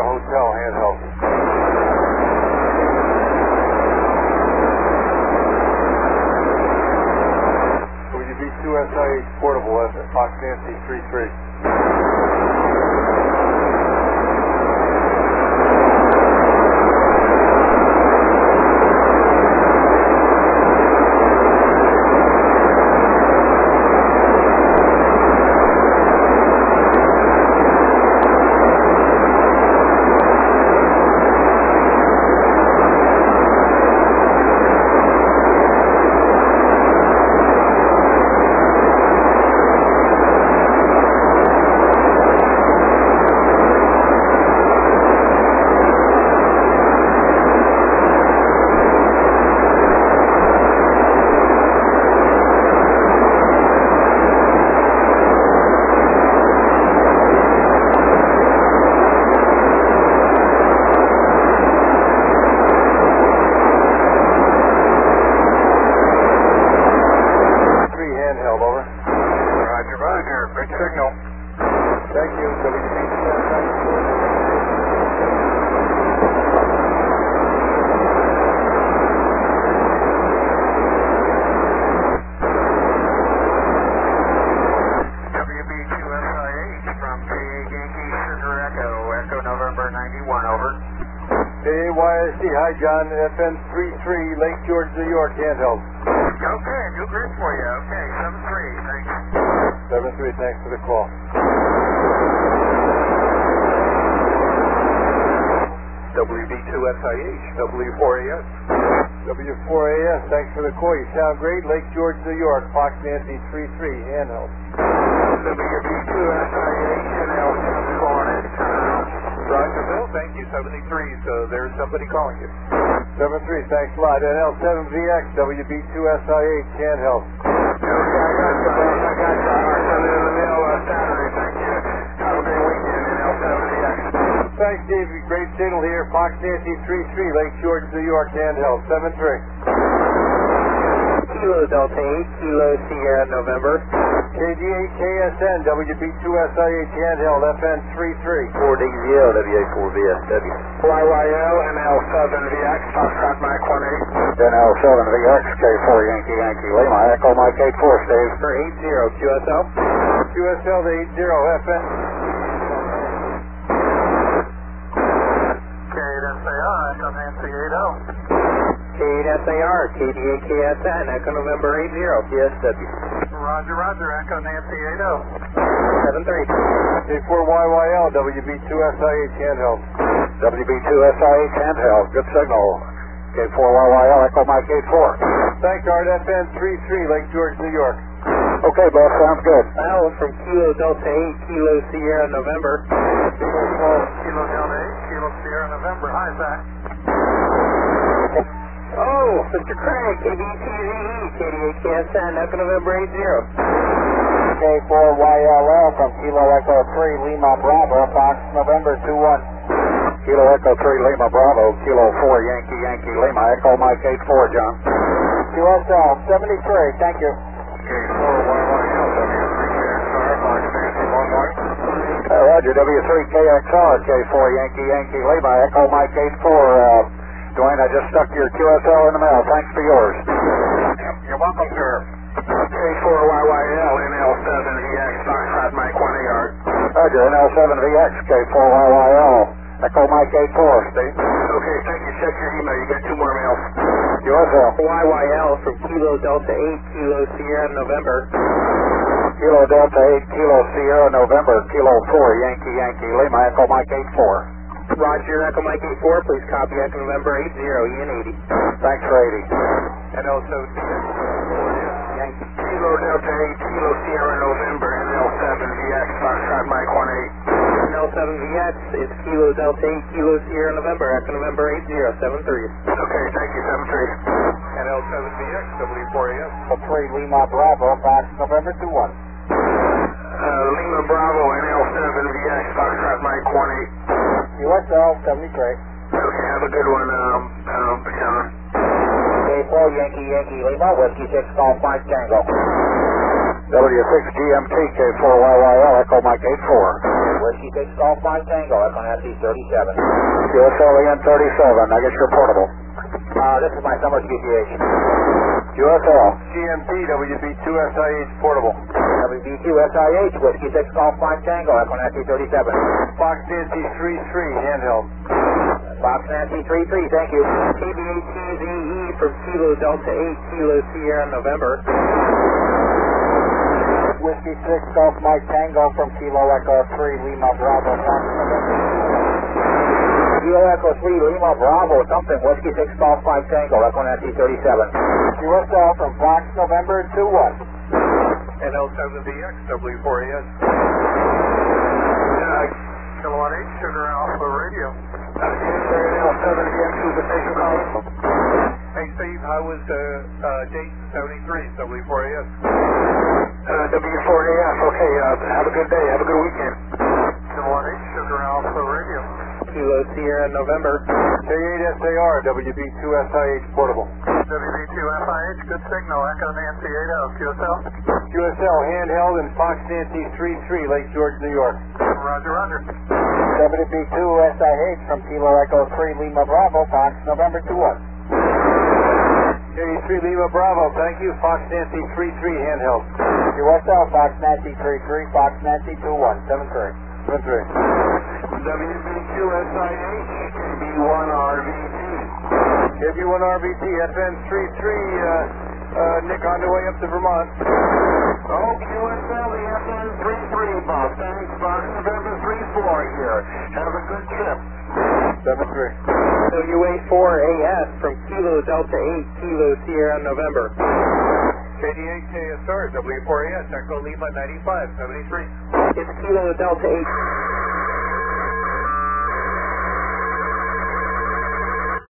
Sierra Hotel, handheld. WB2SIH portable at Fox Nancy 33. Hi, John, FN 33, Lake George, New York, handheld. Okay, new grid for you. Okay, 7-3, thanks. 7-3, thanks for the call. WB2SIH, W4AS. W4AS, thanks for the call. You sound great. Lake George, New York, Fox Nancy 33, handheld. WB2SIH, NL7 calling in. Roger, Bill, thank you. 73, so there's somebody calling you. 7-3, thanks a lot. NL7VX, WB2SIH, handheld. Okay, I got you. I'll send it in the mail Saturday, thank you. Have a great weekend, NL7VX. Thanks, Davey. Great signal here. Fox Nancy 33, Lake George, New York, handheld. 7-3. Kilo Delta 8, Kilo Sierra November. KD8 KSN, WB2SIH, handheld, FN 33. 4D0, WA4VSW. YYL, NL7VX, Foxtrot Mike 18. NL7VX, K4 Yankee Yankee Lima, Echo Mike 84, Steve. For 80, QSL. QSL to 80, FN. K8SAR, Echo Nancy 80. K8SAR, KD8 KSN, Echo November 80, PSW. Roger, Roger, Echo Nancy 7-3. 4YYL, WB2SIH, handheld. WB2SIH, handheld, good signal. K4YYL, Echo Mike 84. Thanks, Art, FN 33, Lake George, New York. Okay, boss, sounds good. Al from Kilo Delta 8, Kilo Sierra November. Kilo Delta 8, Kilo Sierra November. Hi, Zach. Oh, Mr. Craig, KBTVE, KD8 KSN, Echo November 80. K4YLL from Kilo Echo 3, Lima Bravo, Fox November 21. Kilo Echo 3, Lima Bravo, Kilo 4, Yankee Yankee Lima, Echo Mike 84, John. QSL 73, thank you. K4YYL, W3KXR, Fox Nancy 11. Roger, W3KXR, K4 Yankee Yankee Lima, Echo Mike 84. Dwayne, I just stuck your QSL in the mail. Thanks for yours. You're welcome, sir. K4YYL, NL7VX, Foxtrot Mike 1 yard. Roger, NL7VX, K4YYL, Echo Mike 84, Steve. Okay, thank you. Check your email. You got 2 more mails. QSL. YYL from Kilo Delta 8, Kilo Sierra November. Kilo Delta 8, Kilo Sierra November, Kilo 4, Yankee Yankee Lima, Echo Mike 84. Roger, Echo Mike 84, please copy Echo November 80, Ian 80. Thanks for 80. NL7VX, Yankee. Kilo Delta 8, Kilo Sierra November, NL7VX, Foxtrot Mike 18. NL7VX is Kilo Delta 8, Kilo Sierra November, Echo November 8073. Okay, thank you, 73. NL7VX, W4AS. 3 Lima Bravo, Fox November 21. Lima Bravo, NL7VX, Foxtrot Mike 18. USL 73. Okay, have a good one, John. K4 Yankee Yankee Lima, Whiskey 6 Golf Mike Tango. W6 GMT K4YYL, Echo Mike 84. Whiskey 6 Golf 5 Tango, Echo Nancy 37. QSL again 37, I guess you're portable. This is my summer QTH. QSL. GMP, WB2SIH portable. WB2SIH, Whiskey 6 Golf 5 Tango, Echo Nancy 37. Fox Nancy 33, handheld. Fox Nancy 33, thank you. TBATZE from Kilo Delta 8, Kilo Sierra November. Whiskey 6 Golf Mike Tango from Kilo Echo 3, Lima Bravo, Fox November. Kilo Echo 3, Lima Bravo, something, Whiskey 6 Golf 5 Tango, Echo Nancy 37. QSL from Fox November 21. NL7VX, W4AS. Kilowatt 8, Sugar Alpha Radio. NL7VX, who's the station calling? Hey Steve, how was Dayton 73, W4AS? W4AS, okay, have a good day, have a good weekend. Kilowatt 8, Sugar Alpha Radio. Kilo Sierra November. K8SAR, WB2SIH portable. WB2SIH, good signal, Echo Nancy 80, QSL. QSL, handheld, and Fox Nancy 33, Lake George, New York. Roger, roger. WB2SIH from Kilo Echo 3, Lima Bravo, Fox November 21. K3 Lima Bravo, thank you. Fox Nancy 33, handheld. QSL, Fox Nancy 33, Fox Nancy 21, 73. 73. WB2SIH, KB1RVT. KB1RVT, FN33, Nick on the way up to Vermont. Oh, QSL, the FN33, Bob. Thanks, Fox November 34 here. Have a good trip. 73. WA4AS from Kilo Delta 8, Kilo Sierra November. KD8 KSR, W4AS, Echo Lima 95, 73. It's Kilo Delta 8.